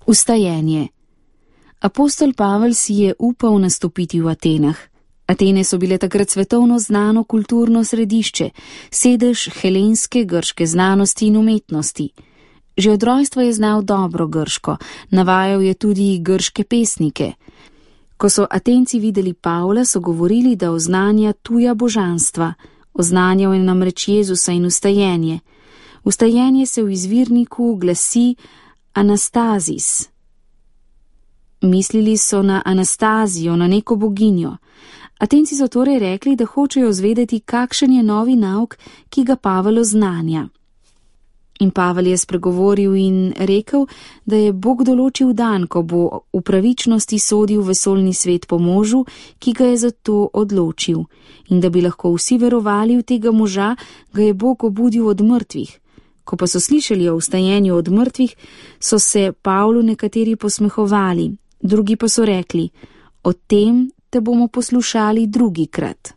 Vstajenje. Apostol Pavel si je upal nastopiti v Atenah. Atene so bile takrat svetovno znano kulturno središče, sedež helenske grške znanosti in umetnosti. Že od rojstva je znal dobro grško, navajal je tudi grške pesnike. Ko so Atenci videli Pavla, so govorili, da oznanja tuja božanstva. Oznanjal je namreč Jezusa in vstajenje. Vstajenje se v izvirniku glasi Anastazis. Mislili so na Anastazijo, na neko boginjo. Atenci so torej rekli, da hočejo zvedeti, kakšen je novi nauk, ki ga Pavel oznanja. In Pavel je spregovoril in rekel, da je Bog določil dan, ko bo v pravičnosti sodil vesoljni svet po možu, ki ga je za to odločil. In da bi lahko vsi verovali v tega moža, ga je Bog obudil od mrtvih. Ko pa so slišali o vstajenju od mrtvih, so se Pavlu nekateri posmehovali, drugi pa so rekli, o tem te bomo poslušali drugikrat.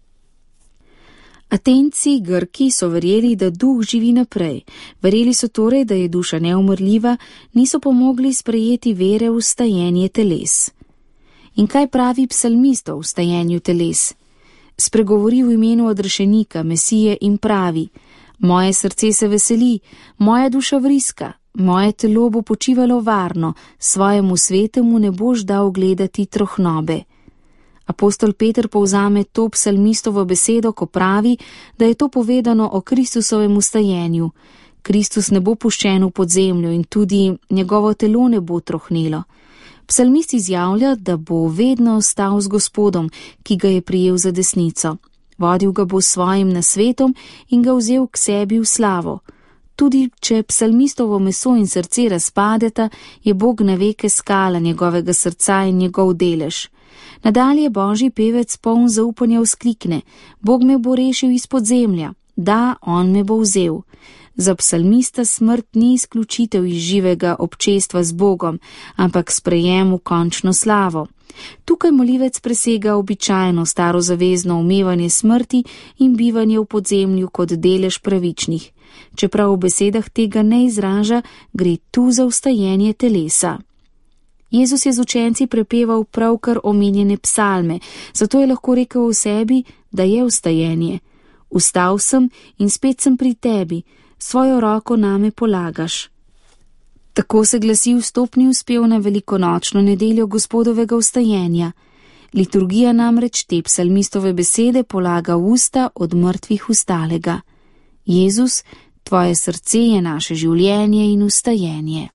Atenci, Grki, so verjeli, da duh živi naprej. Verjeli so torej, da je duša neumrljiva, niso pa mogli sprejeti vere v vstajenje teles. In kaj pravi psalmist o vstajenju teles? Spregovori v imenu odrešenika, Mesije in pravi: moje srce se veseli, moja duša vriska, moje telo bo počivalo varno, svojemu svetemu ne boš dal gledati trohnobe. Apostol Peter povzame to psalmistovo besedo, ko pravi, da je to povedano o Kristusovem vstajenju. Kristus ne bo puščen v podzemlju in tudi njegovo telo ne bo trohnelo. Psalmist izjavlja, da bo vedno ostal z Gospodom, ki ga je prijel za desnico. Vodil ga bo svojim nasvetom in ga vzel k sebi v slavo. Tudi če psalmistovo meso in srce razpadeta, je Bog na veke skala njegovega srca in njegov delež. Nadalje božji pevec poln zaupanja vzklikne: Bog me bo rešil izpod zemlja, da, on me bo vzel. Za psalmista smrt ni izključitev iz živega občestva z Bogom, ampak sprejem v končno slavo. Tukaj molivec presega običajno starozavezno umevanje smrti in bivanje v podzemlju kot delež pravičnih. Čeprav v besedah tega ne izraža, gre tu za vstajenje telesa. Jezus je z učenci prepeval pravkar omenjene psalme, zato je lahko rekel o sebi, da je vstajenje. Vstal sem in spet sem pri tebi, svojo roko name polagaš. Tako se glasi vstopni uspev na velikonočno nedeljo Gospodovega vstajenja. Liturgija namreč te psalmistove besede polaga v usta od mrtvih vstalega. Jezus, tvoje srce je naše življenje in vstajenje.